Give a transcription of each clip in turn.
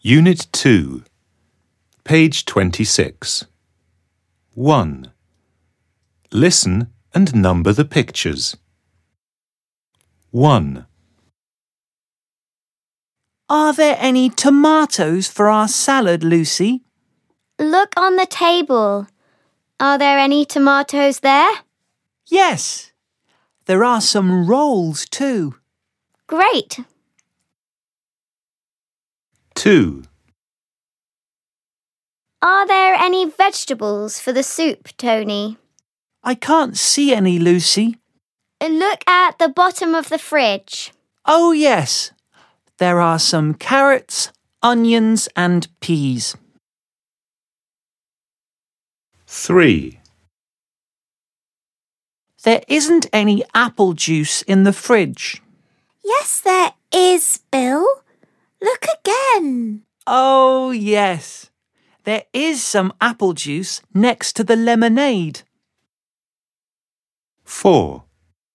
Unit 2, page 26. 1. Listen and number the pictures. 1. Are there any tomatoes for our salad, Lucy? Look on the table. Are there any tomatoes there? Yes. There are some rolls too. Great. 2. Are there any vegetables for the soup, Tony? I can't see any, Lucy. Look at the bottom of the fridge. Oh, yes. There are some carrots, onions and peas. 3. There isn't any apple juice in the fridge. Yes, there is, Bill. Look again. Oh, yes. There is some apple juice next to the lemonade. 4.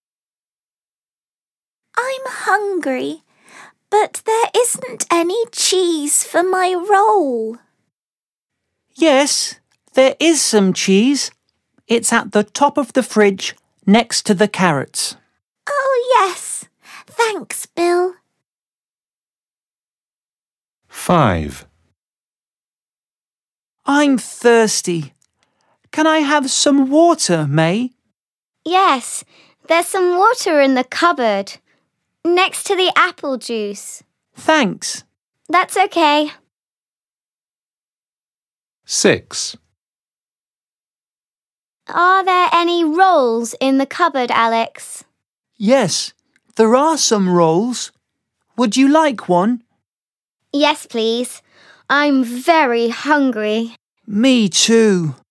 I'm hungry, but there isn't any cheese for my roll. Yes, there is some cheese. It's at the top of the fridge next to the carrots. Oh, yes. Thanks, Bill. 5. I'm thirsty. Can I have some water, May? Yes, there's some water in the cupboard, next to the apple juice. Thanks. That's okay. 6. Are there any rolls in the cupboard, Alex? Yes, there are some rolls. Would you like one? Yes, please. I'm very hungry. Me too.